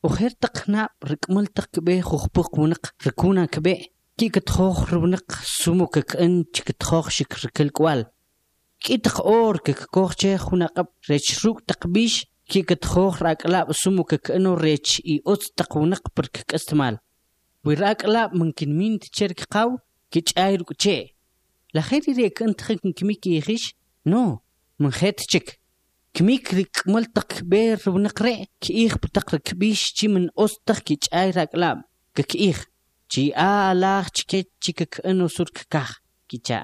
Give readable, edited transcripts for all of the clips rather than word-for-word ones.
وخير تقنا ركمل تقبي خوخبق ونق ركونا كبي كي كتخوخ رونق سموك كأن كتخوخ شكر كل قوال كي تخور كوخ شيخ ونقب ريش روك تقبيش كي كتخوخ راك لا سموك كأنه ريش يؤس تقونق برك استعمال وراك لا ممكن مين تشارك قاو كي تشاير كتشي لا خير ريك انت خيك كميك يخيش نو من خيت تشك كميك ريك ملتق بير ونقرأ كيخ بتقرك بيش تي من أستخ كي تشاير راك لا كيخ تي آلاخ تشكي تشكك انو سورك كاخ كي تشا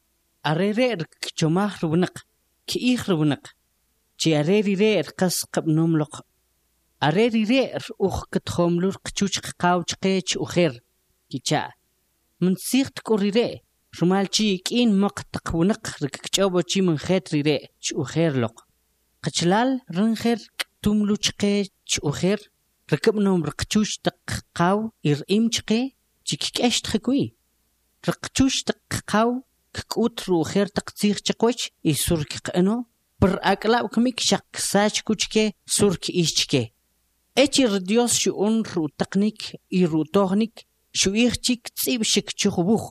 أريري رك جماخ رونق كيخ رونق تي أريري ري رقص قبنوم لق أريري ري رأوخ كتخوملور قچوش قاو تشقيش وخير كي تشا من سيخ تكوري ري رمال تي كين مقتق ونق رك كتشوبو تي من خيت ري وخير لق قچلال رن خير كتوملو تشقي وخير ركبنهم رقچوش تقاو إرئيم تشقي تشكيكاش تخكوي رقچوش تقاو كقوت رو خير تقتيخ تشقوش يسورك قانو بر أكلا وكميك شق ساش كوشكي سورك إيشكي اتي رديوس شؤون رو تقنيك يرو توغنيك شو إيختيك تسيب شك تشخبوخ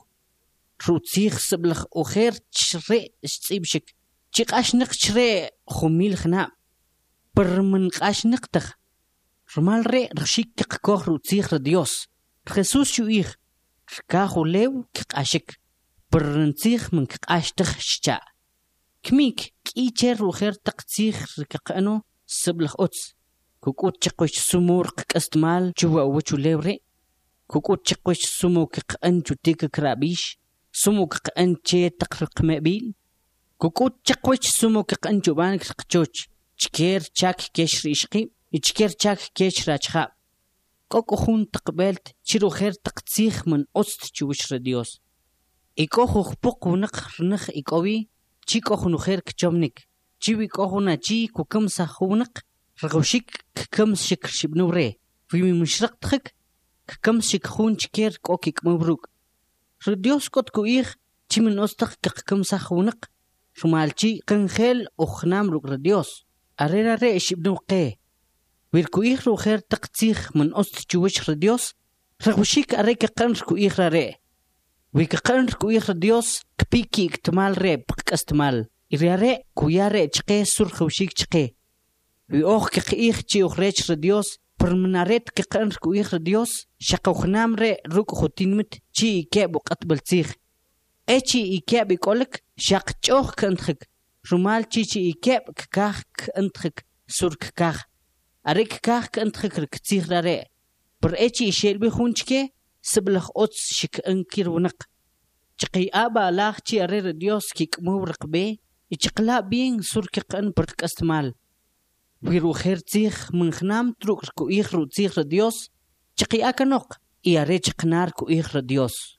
رو تسيخ سبلخ وخير تشري تسيب شك تشيقاش نق تشري خميل خنام بر من قاش نقتخ رمال ري رشيك كقوخ رو تسيخ رديوس خصوص شو إيخ كاخو ليو كقاشك برنتيخ من كقاشتخ شجاع كميك كيتر وخير تقتيخ كقانو سبلخ أوتس كوكوت تشقوش سمور كاستمال جوا وچو ليوري كوكوت تشقوش سمو كقان جوتيك كرابيش سمو كقان تشي تقرق مقبيل كوكوت تشقوش سمو كقان جوبان كقچوش تشكير تشاك كيش ريشقي تشكير تشاك كيش راجخاب كوكو خون تقبلت تشيرو خير تقتيخ من أوست تشوش رديوس إيكوخو خبق ونق رنخ إيكوي تشيكوخو نخير كجومنك تشيوي كوخو ناجي كوكم ساخونق رغوشيك ككم شكر شبنوري في مشرق تخك ككم شك خون تشكير كوكيك مبروك رديوس كوت كويخ تشي من أوستخ ككم ساخونق شمالتي قنخيل أخنام روك رديوس أريرا ري شبنو قيه ويركو إيخرو خير تقتيخ من أست جوش رديوس رغوشيك أريك قنركو إيخرا ري ويك قنركو إيخرا ديوس كبيكي اكتمال ري بقك استمال إريا ري كويا ري تشقي سور خوشيك تشقي ويأوخ كقيخ تشي أخريش رديوس برمناريت كقنركو إيخرا ديوس شاقو خنام ري روكو خوتين مت تشي إيكاب وقتبل تيخ تشي إيكاب يقولك شاق تشوخ كنتخك رمال تشي إيكاب كاخ كنتخك سور كاخ أريك كاخ كأنت خكر كتير راري برأيتي إشيل بخونشكي سبلخ أوتس شك أنكر ونق تقي آبا لاختي أري رديوس كيك مورق بي يتقلا بين سورك قن برك استمال ويرو خير تيخ من خنام تروك كو إيخرو تيخ رديوس تقي آكا نوق إياري تقنار كو إيخ رديوس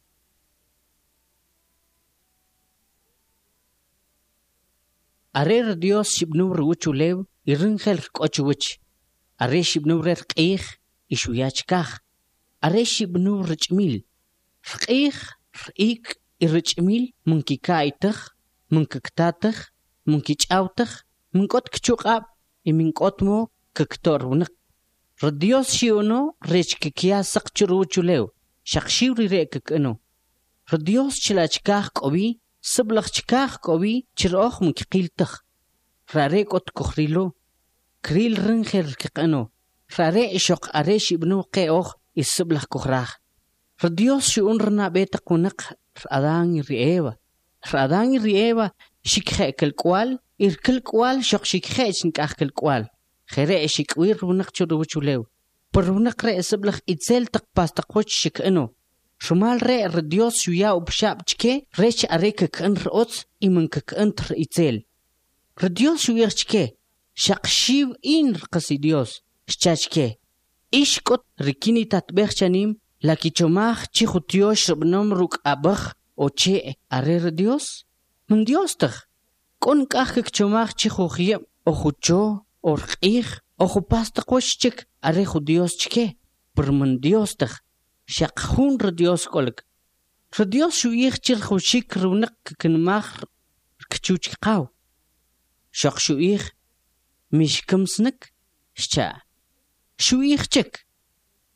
أري رديوس شبنور وچو ليو يرن خلق أوچو وچ أريش بنور رقيخ إشوياش كاخ أريش بنور رجميل رقيخ رقيك الرجميل منكي كايتخ منك كتاتخ منكي تشاوتخ منكوت كتشوقاب منكوت مو ككتور ونق رديوس شيونو ريش كيكيا سقچرو چوليو شخشيوري ريكك انو رديوس چلاش كاخ قوي سبلخ چكاخ قوي چروخ منكي قيلتخ راريكوت كخريلو كريل رنخير كقنو فراري شوق أريش ابنو قيوخ يسبلخ كخراخ رديوس شؤون رنا بيتق ونق رأدان رئيوة شكخي كالكوال كالكوال شوق شكخي شنكاخ كالكوال خيري شكوير ونق چورو وچوليو بر ونق رئي سبلخ إتزيل تقباس تقوش شكأنو شمال رئي رديوس شويا وبشاب چكي ريش أريك كأن رؤوت إمن كأن تر إتزيل رديوس شوير چكي شقشيو إن رقصي ديوس شتاشكي إشكوت ركيني تطبيخ شانيم لكي چوماخ چي خوتيوش ربنوم روك أبخ أو چي أرير ديوس من ديوس تخ كون كاخك چوماخ چي خوخيم أو خوچو أو رقيخ أو خو باستقوش چك أري خو ديوس چكي بر من ديوس تخ شاقخون رديوس كولك رديوس شو يخ چل خوشيك رونق كنماخ كچوچ قاو شاق شو يخ مش كمسنك شتا شو يخ چك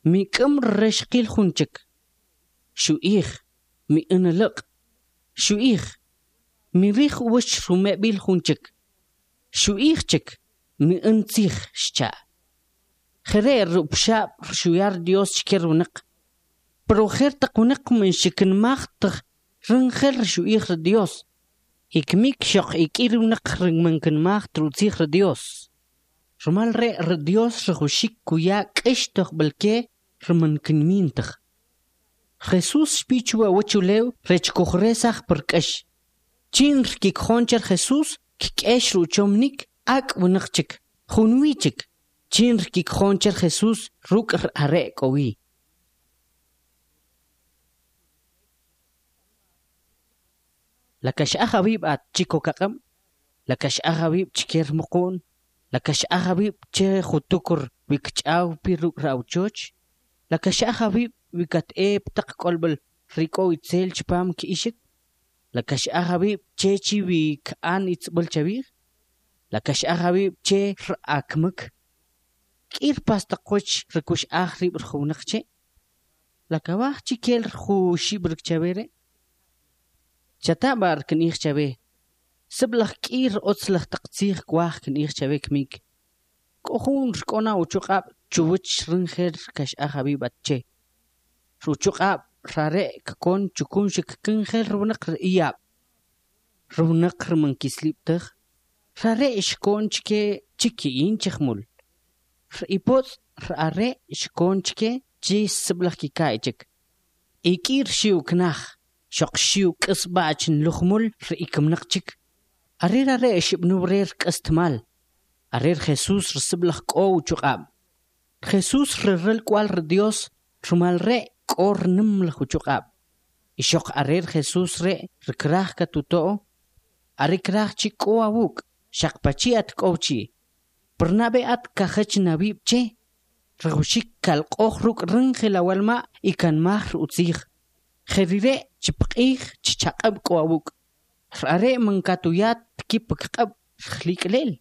مي كم رشقيل خونشك شو إيخ مي إنلق شو إيخ مي ريخ وش رمابيل خونشك شو إيخشك مي إنتيخ شتا خير بشاب شو يار ديوس شكر ونق برو خير تقونق من شكن ماختخ رن خير شو إيخ ديوس إكميك شق إكير ونق رن من كن ماخت روتيخ ديوس رمال ري رديوس رخوشيك كويا كشتخ بلكي رمن كن مينتخ خيسوس شبيچوا وچوليو ريچ كوخريساخ بركش چين ركيك خونچر خيسوس كيكاش رو چومنيك اك ونخچك خونويچك چين ركيك خونچر خيسوس روك ارق قوي لكش اخويب ات چيكو كقم لكش اخويب چكير مقون لكش اخويب چه خطوكر ويكچاو بيروك راوچوچ لكش اخويب ويكات بتق قلبل ريكو يتسيل چپام كيشك لكش اخويب چي ويك ان يتبل چوير لكش اخويب چه رأكمك كير باستقوش ركوش اخري برخونق چه لكواخ چي كيل خوشي برك چويره چتا بار كنيخ چوي سبلخ كير اوتسلخ تقتيخ كواخ كنيخ چوي كميك كوخون ركونا وچوقاب چووچ رنخير كش اخويب چه روچوقاب رارق كون چكون شك كنخير رونق رئياب رونق من كسليب تخ رارق شكون چكي چكيين چخمول رئيبوت رارق شكون چكي جي سبلخ كي كايچك ايكير شيو كناخ شق شيو كسباچن لخمول رئيكم نقچك ارير رارق شبنو رير كستمال ارير خيسوس رسبلخ كو چوقاب خيسوس ررل كوال رديوس رمال رئ كور نمل خوچوقاب إشوق أرير خيسوس ري ركراخ كتوتو أريكراخ چي كوا ووك شاق بچي أت كوچي برنابي أت كخچ نبيب چي رغوشيك كالقوخ روك رنخ لوالما إكان ماخر أتسيخ خريري چپقيخ چي چاقب كوا ووك رأري من كاتويات كي بكقب خليك ليل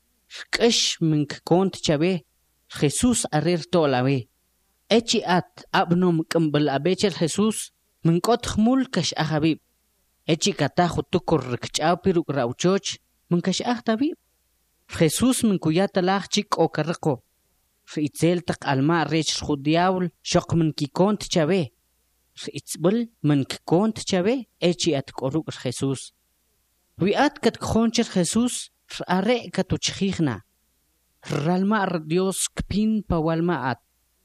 ركش من كونت چابي خيسوس أرير تولاوي اچي ات ابنوم كمبل ابيچل خيسوس من قط خمول كش اخبيب اچي كتا خطكر ركچاو بيرو راوچوچ من كش اخ طبيب خيسوس من كويا تلاخ چيك او كرقو فيتسيل تق الماء ريش خدياول شق من كي كونت چاوي فيتسبل من كي كونت چاوي اچي ات قروق خيسوس ويات كت خونچر خيسوس فاري كتو چخيخنا رالما رديوس كبين باوالما ات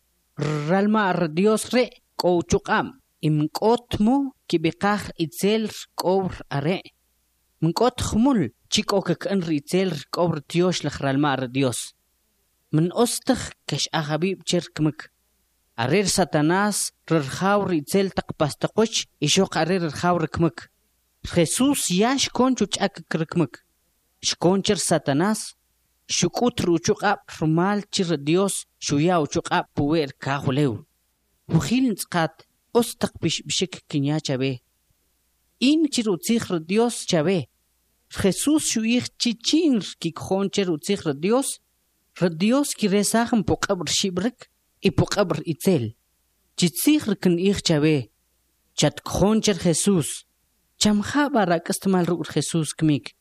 رالما رديوس ري كو چوقام ام قوتمو كي بقاخ اتسيل كور اري من قوت خمول چيكو ككن ريتسيل كور تيوش لخ رالما رديوس من استخ كش اخبيب چركمك ارير ساتاناس ررخاور اتسيل تقباستقوش يشوق ارير رخاور كمك خيسوس ياش كونچو چاك كركمك شكونچر ساتاناس شكوت روچوقاب رمال چر ديوس شويا وچوقاب بوير كاخوليو وخيل نسقات استقبش بشك كنيا چابي این چر وتيخر ديوس چابي خيسوس شويخ چيچين كي خونچر وتيخر ديوس كي رساخم بو قبر شبرك اي بو قبر اتسيل چيخر كن ايخ چابي چت خونچر خيسوس چم خبر استعمال رو خيسوس كميك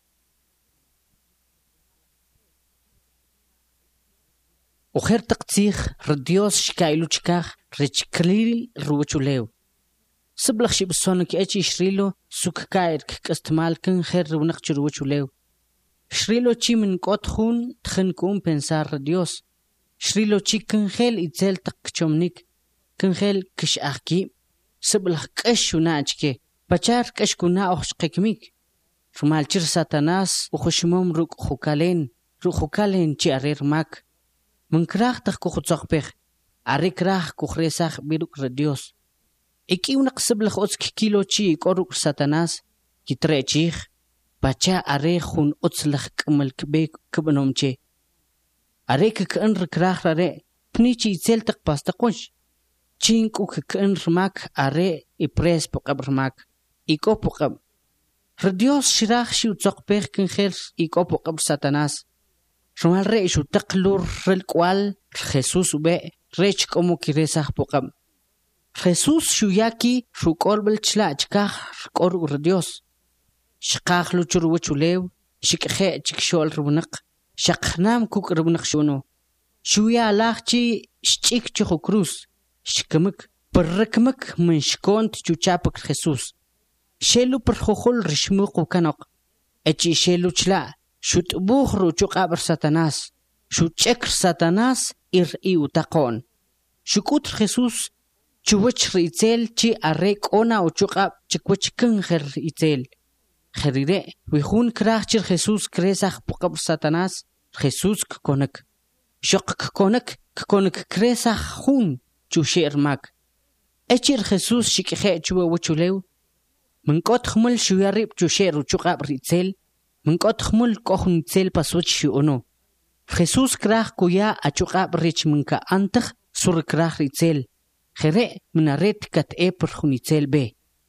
وخير تقتيخ رديوس شكايلو چكاخ ريچكليل روچوليو سبلخ شي بسونك اتشي شريلو سوك كاير كك استعمال كن خير ونقچ روچوليو شريلو چي من قوت خون تخن كوم بنسار رديوس شريلو چي كن خيل اتزيل تقچومنيك كن خيل كش اخكي سبلخ كش وناچكي بچار كش كنا اخشقكميك فمال چر ساتاناس وخشموم روك خوكالين چي ارير ماك من كراخ تخكو خطساق بيخ عري كراخ كخريساخ بيروك رديوس اكي ونقصب لخ اوتسك كيلو چي كوروك ساتاناس كي تري چيخ باچا عري خون اوتسلخ كمل كبيك كبنوم چي عري ككن ركراخ راري پني چي تسيلتق باستقوش چينكو ككن رماك عري اپريس بقبر ماك ايكو بقب رديوس شراخ شي وتساق بيخ كن خير ايكو بقبر ساتاناس شمال رئيسو تقلور الكوال خيسوس وباء rech como kiresach pokam Jesús shuyaki shukol bel chlach kah shkor ur Dios shqach luchur wuchulew shikhe chikshol rubnaq shaqnam kuk rubnaq shuno shuya lachchi shchik chu cruz shkmik perrekmik min shkont chuchapak Jesús shelu perkhul rishmuq kanok echi shelu chla shut bukhru chuqab Satanás shuchek Satanás ir iutaqon shukut Jesús chuwach ritzel chi arek ona o chuqab chikwach knger itzel kherire wihun krachir Jesús kresach puqab Satanás Jesús konek shok konek kresach hun chushirmak echir Jesús shikhe chuwa wuchulew minkot khmul shuyarib chushir chuqab ritzel minkot khmul kohun tzel pasuch shuno Jesús krach kuya achuqab rich minka antach sur krach ritzel khere minaret kat e per khunitzel be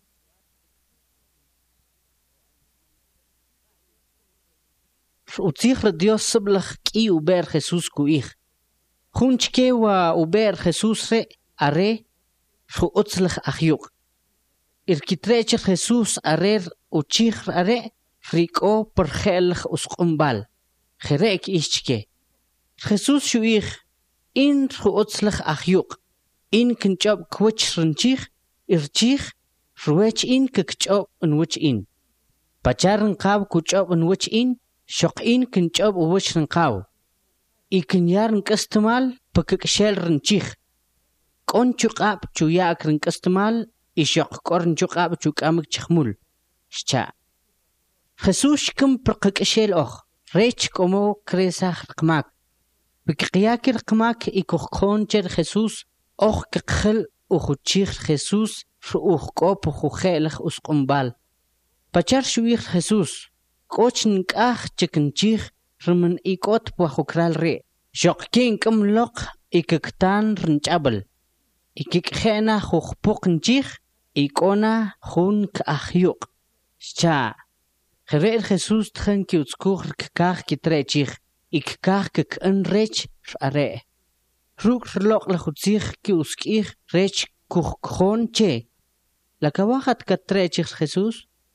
utzich Dios sablach ki uber Jesús kuich khunchke wa uber Jesús re are khu utzlach akhyuk irkitrech Jesús arer uchich are riko per khelch usqumbal kherek ichke Jesús shuich in khu utzlach akhyuk in kinchob kwich rinchich irchich ruech in kikchob unwich in pacharn qaw kuchob unwich in shoq in kinchob uwich rinqaw ikinyarn kastmal pakikshel rinchich konchuqab chuyak rinkastmal ishoq korn chuqab chukamik chkhmul shcha Jesús kim pakikshel och rech como kresach qmak bikyakir qmak ikokhon cher Jesús och kkhel uchuchich Jesús ruuch kop khukhelig usqumbal pachar shuich Jesús kochn kach chikinchich rumen ikot pukhukral re shoqkin kumloq ikiktan rinchabel ikikhena khukhpuqnchich ikona khun k'ajyuq cha khrer Jesús tхэн ki utskukh kach kitrechich ikkach k'en rech are ruk rloq la khutzich ki uskich rech kukhon che la kawajat katrechich Jesús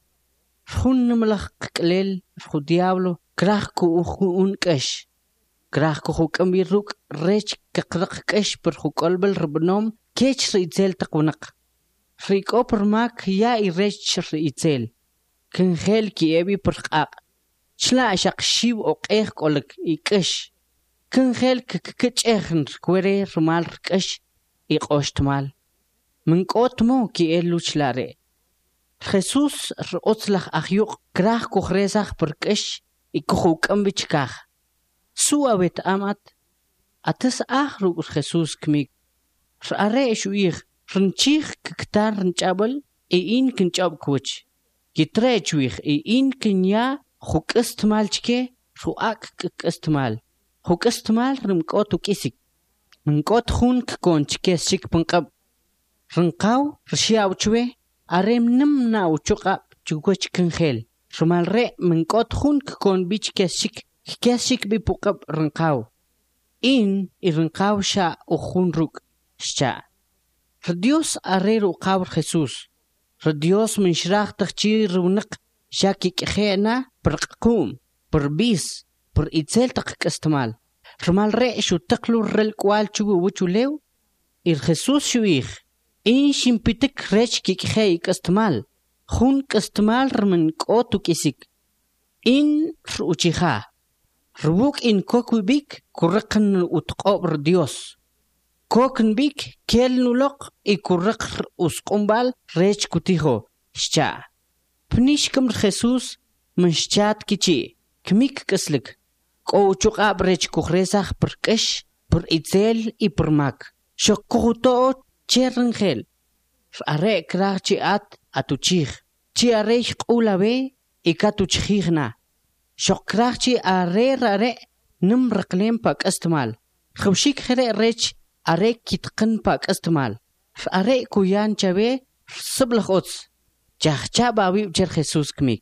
khun namlach qlel khu diablo krach ku un kesh krach ku kambir ruk rech kqraq kesh per khu kolbel rbnom kech ritzel taqwnaq rik opermak ya i rech ritzel kengel ki ebi per qaq chla shaq shib o qeq kolak ikesh kengel kechern kwere rumal kesh iqoshtmal minkotmo ki eluchlare Jesús rotzlach akhyuq krach kukhresach per kesh ikukhukambikach suawet amat atas ahru Jesús kmik are shuich rinchich ktar nchabel in kinchab kuch kitrechwich in kinya khukestmal chke ruak kestmal khukestmal rimkot ukisik minkot khun konchke sik punqab rinqaw rishiaw chwe arem nimna uchuqa chugoch kengel rumal re minkot khun kon bich kesik bi puqab rinqaw in irinqaw sha ukhun ruk shcha Dios arero qaw Jesús Dios min shrach tachchi runq shaki khena perqum perbis per itzel taqkastmal rumal re shu taqlu rel kwal chugu wuchulew ir Jesús shuich in shimpitik rech ki khey kastmal khun kastmal rmen qotu kisik in ruchiha rubuk in kokubik kurqan utqob Dios kokn bik kel nulok ikurq usqumbal rech kutiho shcha pnishkam Jesús mishchat kichi kmik kaslik ko chuqab rech kukhresach perkesh per itzel i permak shokkuto cherngel are krachi atuchich chi are qulabe ikatuchigna shokrachi are nim raqlem pak astmal khwshik khre rech are kitqin pak astmal are kuyan chabe siblakhot jahcha bawi cher Jesús kmik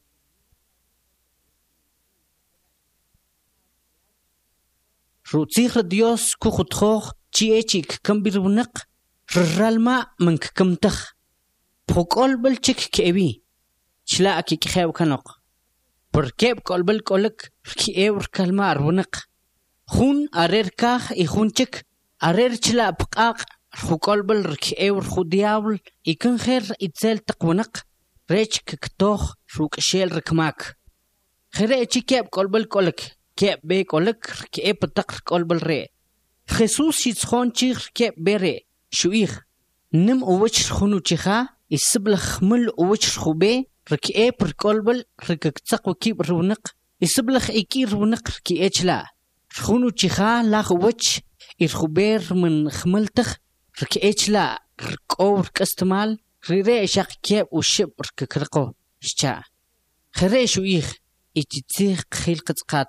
rutzich Dios kukhutkhokh تشيء كم بيرونق رالما من كم تخ بقول بالشك كأبي شلاك كخيو كنق بركب قلبل قلك كأور كلمة رونق خون أرير كاخ يخون شك أرير شلا بقاق خقلبل ركأور خدياول يكن خير يتزال تقونق ريش كتوخ روك شيل ركماك خير كيب قلبل قلك كيب بي قلك كيب تقر قلبل ري خصوص يتخون تشيخ كيب بري شويخ نم اوچ خونو تشيخا يسبلخ مل اوچ خوبي ركيب قلبل ركتق وكيب رونق يسبلخ ايكي رونق ركي لا خونو تشيخا لاخ اوچ يرخوبير من خملتخ ركي لا ركور كاستمال ريري شاق كيب وشب رككرقو شتا خير شويخ يتيخ خيل قطقات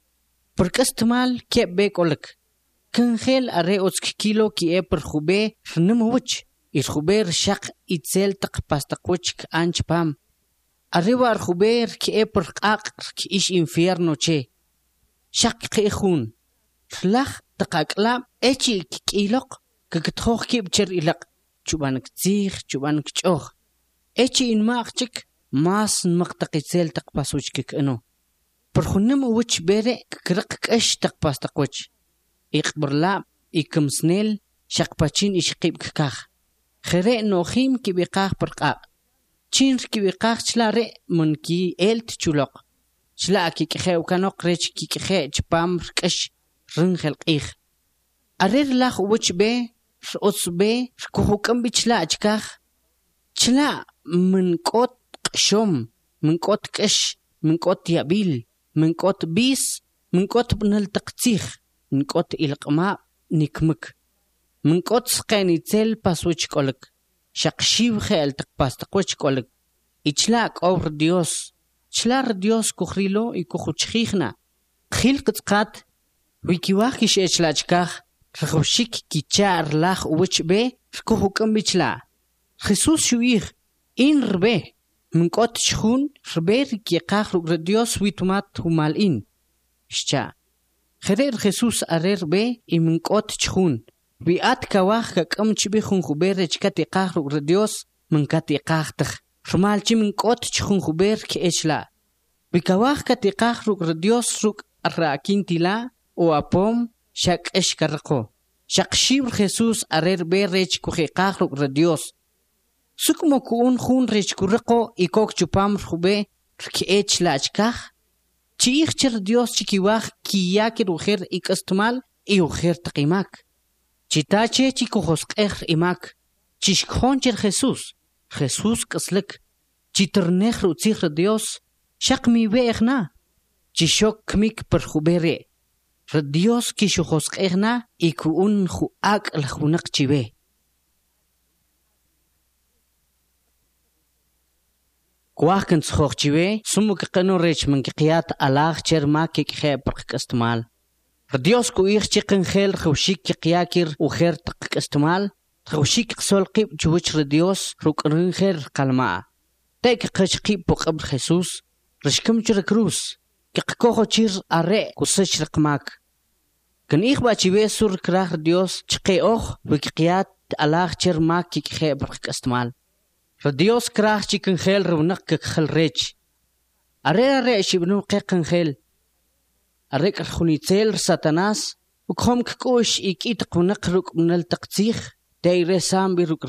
بركاستمال كيب بي قلك كن خيل أريوس كيلو كي أبر خوبي رنموش الخوبير شق يتزل تقباس تقوش كأنج بام أريوار خوبير كي أبر قاق كيش إنفيرنو چه شق قيخون خلاخ تقاقلام اچي كيلوق كتخوخ كي بچر إلق چوبانك تزيخ چوبانك چوخ اچي إنماقچك ماس نمقتق يتزل تقباس وچك كأنو برخونم وچ بيري كرق كأش تقباس تقوش يقبر لا يكم سنيل شقباتشين يشقيب كاخ خيري نوخيم كي بيقاخ برقاق تشين كي بيقاخ شلا ري من كي إلت تشولوق شلا كي كخيو كانوق ريش كي كخي جبام ركش رن خلقيخ أرير لاخ وچ بي رؤس بي ركوخو كم بيشلا اجكاخ شلا من قوت قشوم من قوت كش من قوت يابيل من قوت بيس من قوت بنال تقتيخ من قوت إلقما نكمك من قوت سقيني تل باسوش كولك شقشيو خيال تقباس تقوش كولك إجلاك أو رديوس شلا رديوس كخريلو يكوخو تشخيخنا خيل قطقات ويكيواخيش إجلاجكاخ رخوشيك كي تشار لاخ وچ بي ركوخو كم بيشلا خصوص شويخ إن ربي من قوت شخون ربي ركي قاخ رديوس ويتومات همالين شتا خير خصوص أرير بي من قوت تشخون بيات كواخ كم تشبي خون خبير كاتي قاخ رديوس من كاتي قاخ تخ شمال تشي من قوت تشخون خبير كإشلا بكواخ كاتي قاخ رديوس روك الراكين تلا وابوم شاك إشكرقو شاك شيب خصوص أرير بي ريش كوخي قاخ رديوس سكمو كون خون ريش كورقو إيكوك چوبام خبي كإشلا أجكاخ تشيخ چر ديوس چكيواخ كياكي روخير إيك استمال إيو خير تقيماك چتا چه چيكو خسق إخر إماك چشكخون چر خصوص كسلك چترنخ رو تيخ ديوس شق ميوه إخنا چشوك كميك پر خوبيري رديوس كيشو خسق إخنا إيكو أن خو آك الخونق چيوه كواخ كنت سخوخ چيوه سمو كقنو ريش من كقيات ألاغ چر ما كي برقك استمال رديوس كو إيخ چقن خيل خوشيك كقياكير وخير تقك استمال خوشيك قصول قيب جوش رديوس روكرن خير قلماء تايك قش قيب بقبر خيسوس رشكم جرك روس كقكوخو چير أري كسش رقماك كن إيخ با چيوه سور كراخ رديوس چقي أوخ وكقيات ألاغ چر ما كي برقك استمال رديوس كراخ چيكن خيل رونق كخل ريج أري شبنو قيقن خيل أريك الخوني تيل ساتاناس وكهم كوش إيكي تقونق روك من التقتيخ دايري سامبي روك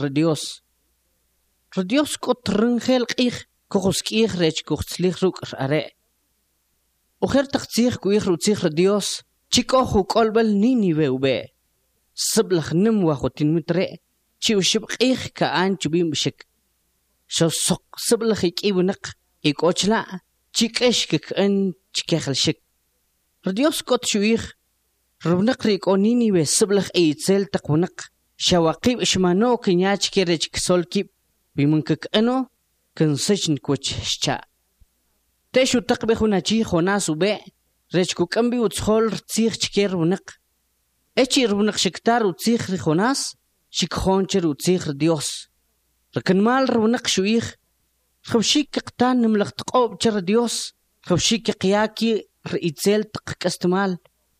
رديوس كوت رنخيل قيخ كوخس كيخ ريج كوخسليخ روك أري وخير تقتيخ كويخ روتيخ رديوس چيكوخو قلبل نيني ويوبي سبلخ نم واخو تنمتري چيو شبقيخ كأن جبين بشك شو سق سبلخ إيكي ونق إيكوچلا چيكش كأن چيكيخل شك رديوس كوت شويخ ربنق ريكو نيني وسبلخ ايتسل تقونق شواقيب اشمانو كنياج كيرج كسول كيب بمنكك انو كنسجن كوش شتا تيشو تقبخو ناجي خوناسو بي ريجكو كمبي وتسخول رتسيخ چكير ونق اچي ربنق شكتار وتسيخ رخوناس شكخونچر وتسيخ رديوس ركن مال ربنق شويخ خوشيك قطان نملغ تقوب جر رديوس خوشيك قياكي رئيتزيل تقك استمال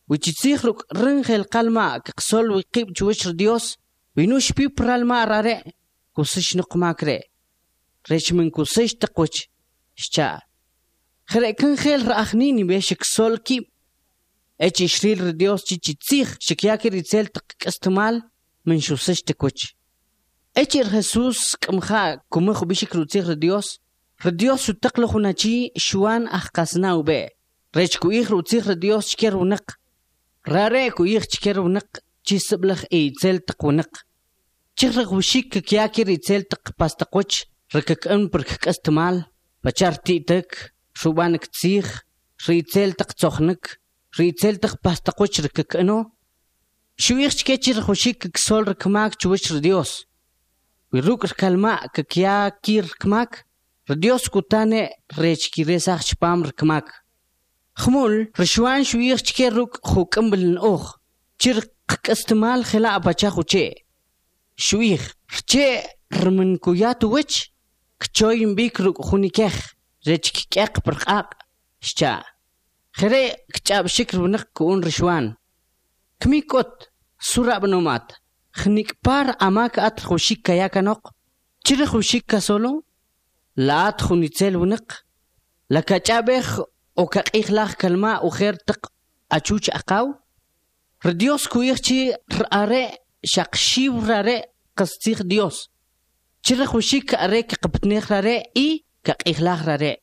وتشيخ رك رنخل قلما كقصول ويقيب جوش رديوس وينوش بي برالما رارع كوسش نقماك ري ريش من كوسش تقوش شجاع خرق كن خيل رأخنيني بيشك سول كيب اجي شريل رديوس جي تسيخ شكياكي ريتسيل تقك استمال من شو سش تكوش اجي رخصوص كمخا كمخو بيشك روتيخ رديوس تقلخو ناجي شوان اخقاسنا وبي ريش كو ايخ روتيخ رديوس شكير ونق راري كو ايخ شكير ونق جي سبلخ اي تسيل تق ونق جيرغ وشيك كياكي ريتسيل تق باستقوش ركك ان بركك استمال بچار تيتك شوبانك تسيخ ريتسيل تق تسوخنك ريتسيل تق باستقوش ركك انو شو ايخ شكير وشيك كسول ركماك جوش رديوس ويروك ركالما كياكي ركماك رديوس كوتاني ريش كي ريساخ شبام ركماك خمول رشوان شويخ شكير روك خوك امبلن اوخ جيرق استمال خلاء بچاخو چه شويخ رچه رمن كوياتو وچ كچوين بيك روك خوني كيخ ريش كيك برقاق شجا خيري كچاب شكر ونق كون رشوان كمي كوت سورة بنومات خنيك بار اماك ات خوشيك كياكا نوق چير خوشيك كسولو لا خوني تسيل ونق لكا چابخ او كاقيخ لاخ كلمة او خير تق اچوچ اقاو رديوس كويخ چي راري شاقشي وراري قصتيخ ديوس چير خوشيك اريك قبتنيخ راري اي كاقيخ لاخ راري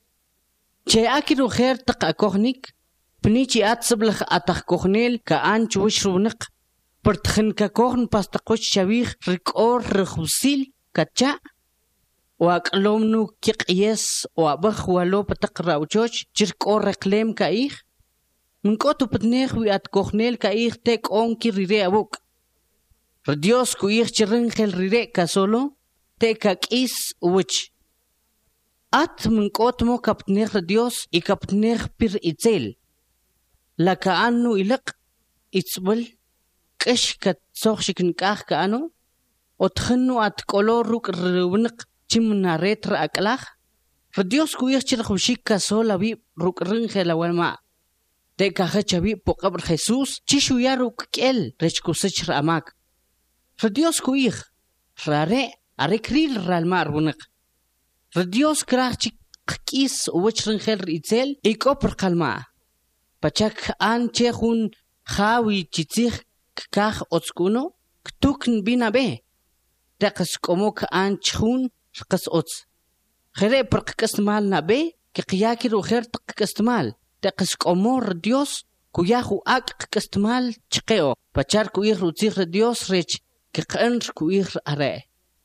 چي اكيرو خير تق اكوخنيك بنيچي اتسبلخ اتخ كوخنيل كان چوش رونق برتخن كوخن باستقوش شويخ ركور رخوسيل كاتشا واقلومنو كيقيس وابخ ولو بتقرا وجوج جركور رقليم كايخ من كوتو بدنيخ ويات كوخنيل كايخ تيك اون كي ريري ابوك رديوس كويخ جرنخل ريري كاسولو تيكا كيس وچ ات من كوتمو كابتنيخ رديوس اي كابتنيخ بير اتزيل لكا انو إلق اتسبل كش كتسوخ كنكاخ كانو وتخنو اتكولو روك رونق جمنا ريتر اكلاخ رديوس كويخ چرخ وشيك كاسولا بي روك رنخل والما تيكا خچبي بو قبر خيسوس چشو يا روك كيل ريشكو سچر اماك رديوس كويخ راري اريكريل رالمار ونق رديوس كراخ چي قيس وچ رنخل ريتسيل ايكو برقلما بچاك آن چه خون خاوي چيتيخ كاخ اوتسكونو كتوكن بينا بي تقس كوموك آن چخون رقس اوتس خيري برق استمال نبي كقياكي رو خير تق استمال تقس كومو رديوس كوياخو اق استمال چقيو بچار كويخ رو تيخ رديوس ريچ كقنر كويخ اري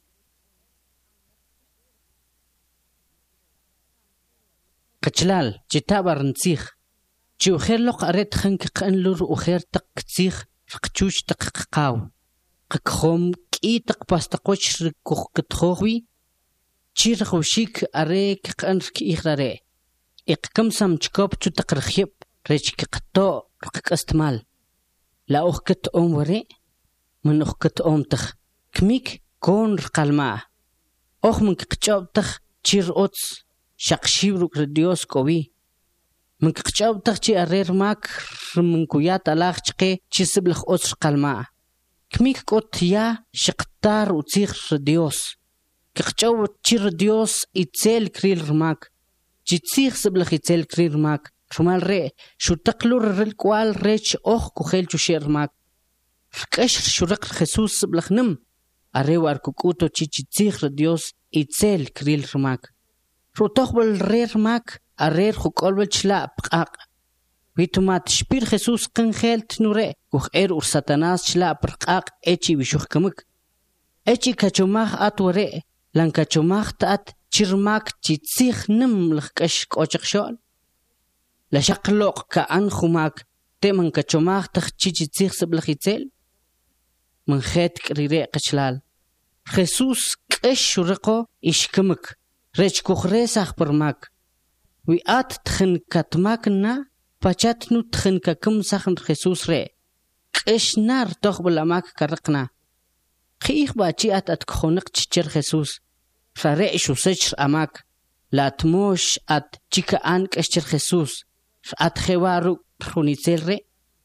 قچلال جتابر نسيخ جو خير لق أريد خنك قنلور وخير تق تسيخ رقچوش تق قاو قخوم كي تق باستقوش ركوخ كتخوخوي چي رخوشيك أريك قنرك إخراري إقكم سام چكوب چو تق رخيب ريش كقطو رقك استمال لا أخكت أم وري من أخكت أم تخ كميك كون رقالما أخ من كقچوب تخ چير أوتس شاقشيب روك رديوس كوي من كقچاب تخشي أرير ماك من كويات ألاخ چقي چي سبلخ أسر قلما كميك كوت يا شقتار وتيخ رديوس كقچاب چي رديوس يتسيل كريل رماك چي تسيخ سبلخ يتسيل كريل رماك شمال ري شو تقلور رلكوال ريش أخ كوخيل چو شير رماك ركشر شو رقر خسوس سبلخ نم أريوار كوكوتو چي تسيخ رديوس يتسيل كريل رماك رو تخبل رير ماك أرير خوك أول بلشلا بقاق ويتما تشبير خسوس قن خيل تنوري كوخ إير ساتاناس شلا برقاق إيشي بيشوخ كمك إيشي كاچوماخ أتوري لان كاچوماخ تأت چرماك تيتسيخ نم لخكش كوچق شون لشقلوق كأن خماك تيمن كاچوماخ تخشي تيتسيخ سبلخي تيل من خيت كريري قشلال خسوس كش رقو إشكمك ريش كوخ ريساخ برماك ويات تخن كاتماكنا بچاتنو تخن كم سخن خصوص ري قش نار تخبل اماك كرقنا خيخ باچي ات خونق تشر خصوص فريش وسچر اماك لا تموش ات چيكا ان قشر خصوص ات خوارو خونيتل ري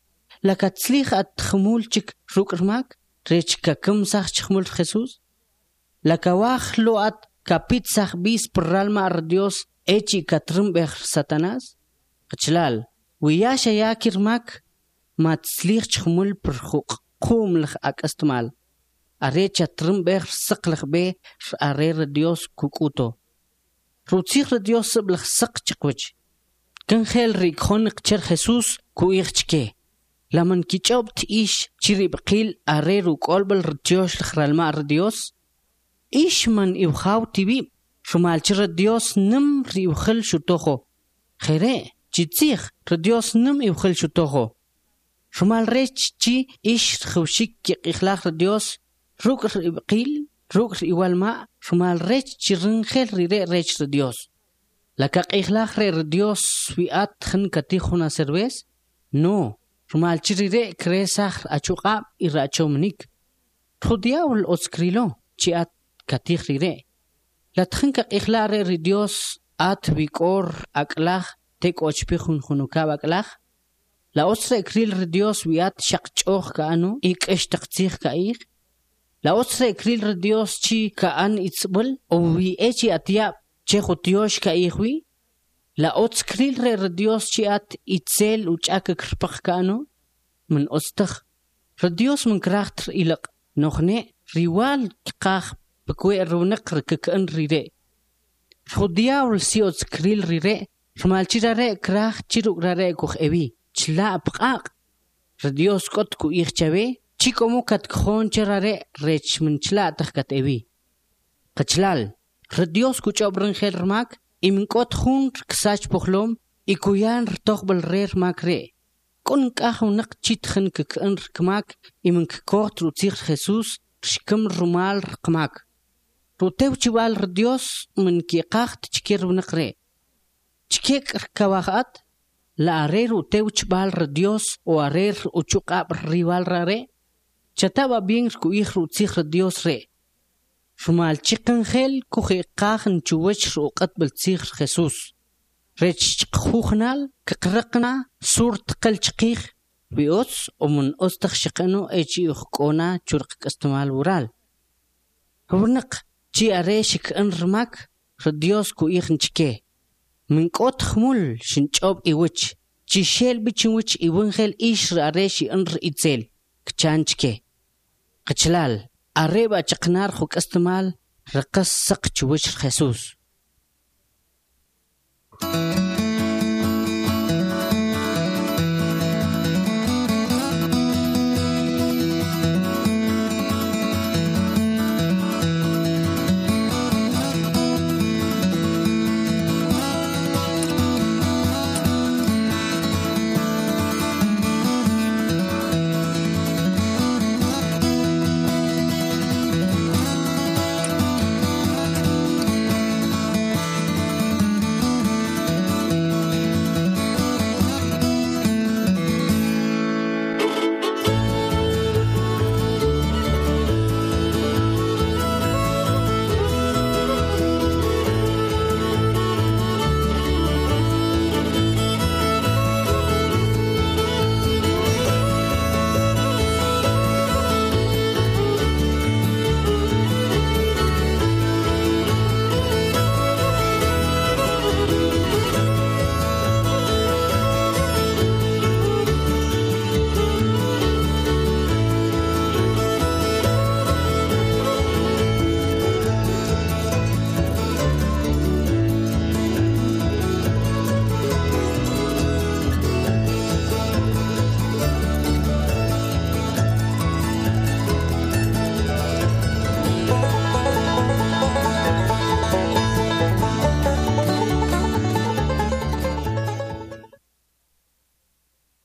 لك تسليخ أتخمولك روك رماك ريش كم ساخ تخمول خسوس لك واخلو أت كابيت ساخ بيس برالما رديوس إيجي كترم بخر ساتاناس قتلال وياشا ياكي رماك ما تسليخ تخمول برخوق قوم لخ أك استمال أريتش ترم بخر سقلخ بي أري رديوس كوكوتو روتسيخ رديوس بلخ سق تقوج كان خيل ريك خونق تشر خسوس كويخ تشكي لمن كيجوب تيش تشري بقيل أريرو قلبل رديوش لخرالما رديوس إيش من إوخاو تبي شمال تشر رديوس نم ريوخل شتوخو خيري جيتسيخ رديوس نم إوخل شتوخو شمال ريتش تي إيش خوشيك إخلاق رديوس روك بقيل روك إيوالما شمال ريتش تشرن خيل ريتش رديوس لكاق إخلاق رديوس ويات خن كتيخونا سيرفيس نو شمال تشري كريساخ أشوقا إرأشو منيك خدياول أسكريلو تشيات كتيخ ري لا تخنك إخلاق رديوس آت بيكور أكلاخ تيك أشبيخون خنوكا أكلاخ لا أسر إكريل رديوس ويات شاقشوخ كأنو إيك إشتقتيخ كأيخ لا أسر إكريل رديوس تشي كأن إتصبل أو وي إيشي أتياب تشي خطيوش كأيخوي لا أتسكريل رديوس تشيات إتسيل وشاك كربخ كأنو من أستخ رديوس من كراختر إلق نخني ريوال كاخ بكوي رونق كأن ريري خدياول سي أتسكريل ريري شمال تشيرا ري كراخ تشيرو ري كوخ إبي تشلا بقاق رديوس كوت كو إيخ چاوي تشيكو مو كت خون چرا ري ريش من تشلا تخكت إبي قچلال رديوس كو چابرن خير رماك إمن كوت خون كساج بخلوم إكويان رتوخ بالرير ماك ري كون كاخو نق تشيتخن كأن ركماك إمن كوت روتيخ خسوس رشكم رمال رقماك روتيو چوال رديوس من كي قاخ تشكير ونقري تشكيك ركواخات لا أرير روتيو چبال رديوس و أرير وچوقا بريوال راري چتابا بين كو إيخ روتيخ رديوس ري شمال چقن خيل كوخي قاخن چووش روقت بالتسيخ خسوس ريتش خوخنال كقرقنا سور تقل چقيخ بيوتس ومن أستخ شقنو ايجي يخكونا چورق استمال ورال هورنق جي أريشك انرماك رديوس كو إيخن چكي من قوت خمول شنچوب إيوچ جي شيل بچنوچ إيوانخيل إيشر أريشي انر إتزيل كچان چكي قچلال أريبا چقنار خوك استمال رقص سق چوش خسوس